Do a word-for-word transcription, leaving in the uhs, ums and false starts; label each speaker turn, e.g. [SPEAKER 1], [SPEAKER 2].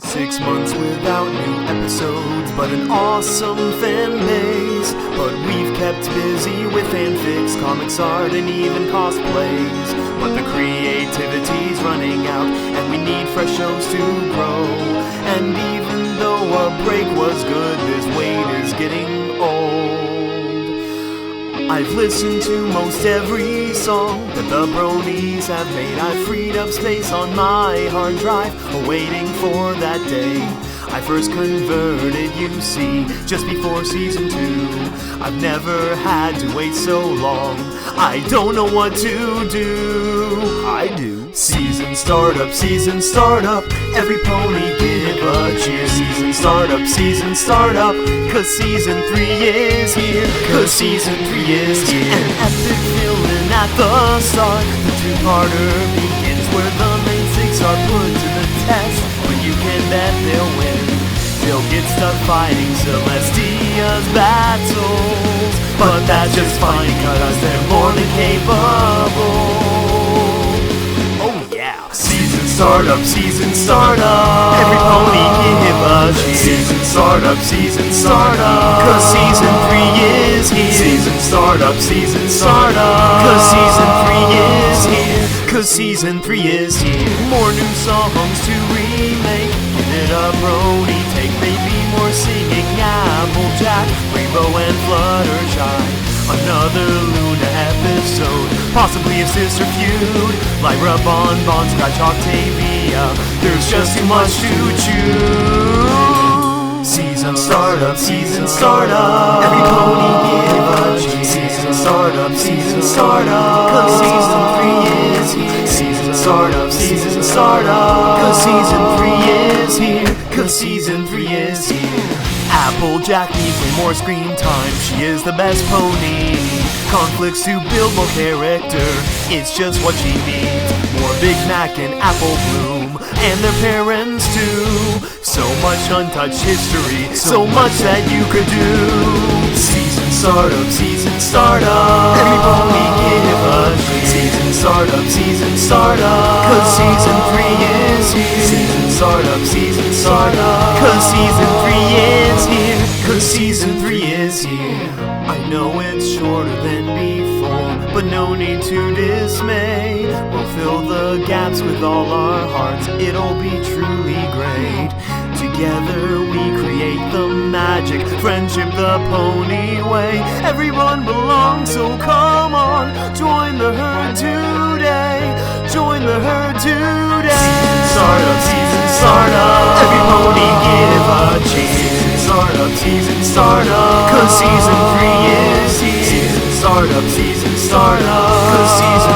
[SPEAKER 1] Six months without new episodes, but an awesome fan base. But we've kept busy with fanfics, comics art, and even cosplays. But the creativity's running out, and we need fresh shows to grow. And even though a break was good, this wait is getting old. I've listened to most every song that the bronies have made. I've freed up space on my hard drive, awaiting for that day I first converted, you see, just before season two. I've never had to wait so long, I don't know what to do. I do. Season startup, season startup, every pony give a cheer. Season startup, season startup, cause season three is here. Cause season three is here. An epic villain at the start. The two-parter begins where the main six are put to the test. But you can bet they'll win. They'll get stuck fighting Celestia's battles. But that's just fine cause they're more than capable. Season startup, season startup, every pony give a cheer. Season startup, season startup, cause season three is here. Season startup, season startup, cause season three is here. Cause season three is here. More new songs to remake. Give it a brony take, maybe more singing Applejack, Rainbow and Fluttershy. Another Luna episode, possibly a sister feud, Lyra, Bon Bon, Scratch, Octavia. There's just too much to choose. Season startup, season startup, every pony give a cheer. Season startup, season startup, cause season three is here. Season startup, season startup, cause season three is here. Cause season three is here. Applejack needs way more screen time, she is the best pony. Conflicts to build more character, it's just what she needs. More Big Mac and Apple Bloom, and their parents too. So much untouched history, so much that you could do. Season startup, season startup, every pony give a cheer. Season startup, season startup, cause season three is here. Season startup, season startup, cause season three is here. Cause season three is here. I know it's shorter than before, but no need to dismay. We'll fill the gaps with all our hearts, it'll be truly great. Together we create the magic, friendship the pony way. Everyone belongs, so come on, join the herd today. Join the herd today. Season startup, season startup, every pony give a cheer. Season startup, season startup, cause season three is here. Season startup, season startup, cause season